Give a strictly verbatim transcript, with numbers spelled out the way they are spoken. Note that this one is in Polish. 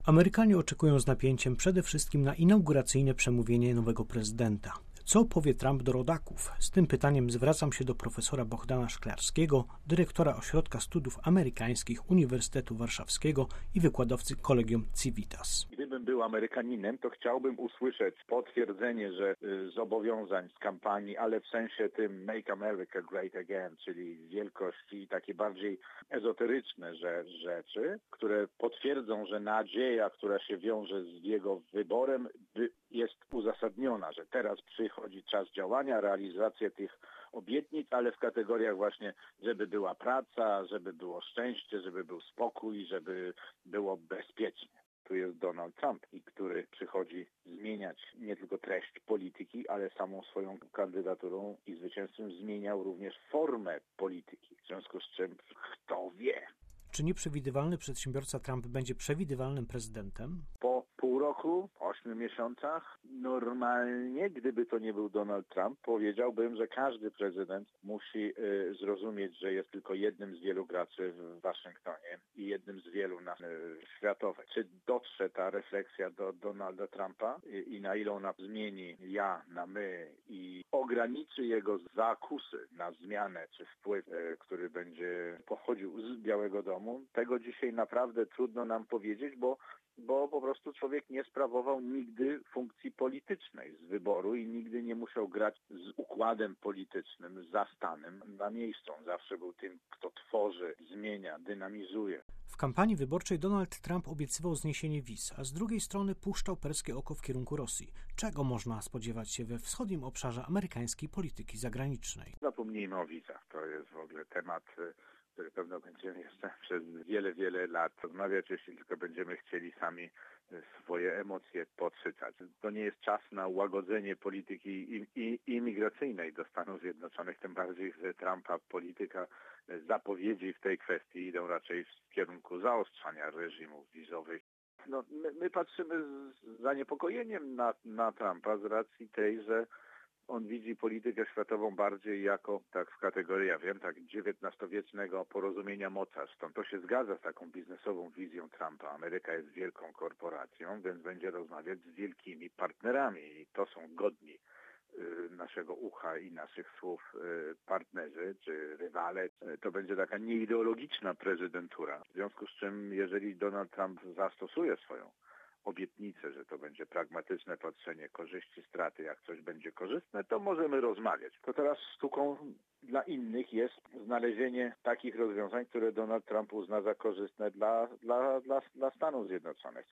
Amerykanie oczekują z napięciem przede wszystkim na inauguracyjne przemówienie nowego prezydenta. Co powie Trump do rodaków? Z tym pytaniem zwracam się do profesora Bohdana Szklarskiego, dyrektora Ośrodka Studiów Amerykańskich Uniwersytetu Warszawskiego i wykładowcy Collegium Civitas. Gdybym był Amerykaninem, to chciałbym usłyszeć potwierdzenie, że y, zobowiązań z kampanii, ale w sensie tym Make America Great Again, czyli wielkości takie bardziej ezoteryczne że, rzeczy, które potwierdzą, że nadzieja, która się wiąże z jego wyborem, by, jest uzasadniona, że teraz przychodzi czas działania, realizacja tych obietnic, ale w kategoriach właśnie, żeby była praca, żeby było szczęście, żeby był spokój, żeby było bezpiecznie. Tu jest Donald Trump, i który przychodzi zmieniać nie tylko treść polityki, ale samą swoją kandydaturą i zwycięstwem zmieniał również formę polityki. W związku z czym kto wie. Czy nieprzewidywalny przedsiębiorca Trump będzie przewidywalnym prezydentem? Po pół roku, ośmiu miesiącach, normalnie, gdyby to nie był Donald Trump, powiedziałbym, że każdy prezydent musi y, zrozumieć, że jest tylko jednym z wielu graczy w Waszyngtonie i jednym z wielu na y, światowych. Czy dotrze ta refleksja do Donalda Trumpa i, i na ile ona zmieni ja na my i ograniczy jego zakusy na zmianę czy wpływ, y, który będzie pochodził z Białego Domu, tego dzisiaj naprawdę trudno nam powiedzieć, bo bo po prostu człowiek nie sprawował nigdy funkcji politycznej z wyboru i nigdy nie musiał grać z układem politycznym, za stanem na miejscu. On zawsze był tym, kto tworzy, zmienia, dynamizuje. W kampanii wyborczej Donald Trump obiecywał zniesienie wiz, a z drugiej strony puszczał perskie oko w kierunku Rosji. Czego można spodziewać się we wschodnim obszarze amerykańskiej polityki zagranicznej? Zapomnijmy o wizach. To jest w ogóle temat, który pewno będziemy jeszcze przez wiele, wiele lat rozmawiać, jeśli tylko będziemy chcieli sami swoje emocje podsycać. To nie jest czas na łagodzenie polityki i, i, imigracyjnej do Stanów Zjednoczonych, tym bardziej, że Trumpa polityka zapowiedzi w tej kwestii idą raczej w kierunku zaostrzania reżimów wizowych. No, my, my patrzymy z zaniepokojeniem na, na Trumpa z racji tej, że on widzi politykę światową bardziej jako, tak w kategorii, ja wiem, tak dziewiętnastowiecznego porozumienia mocarstw. To się zgadza z taką biznesową wizją Trumpa. Ameryka jest wielką korporacją, więc będzie rozmawiać z wielkimi partnerami i to są godni y, naszego ucha i naszych słów y, partnerzy czy rywale. To będzie taka nieideologiczna prezydentura. W związku z czym, jeżeli Donald Trump zastosuje swoją obietnicę, że to będzie pragmatyczne patrzenie, korzyści, straty, jak coś będzie korzystne, to możemy rozmawiać. To teraz sztuką dla innych jest znalezienie takich rozwiązań, które Donald Trump uzna za korzystne dla, dla, dla, dla Stanów Zjednoczonych.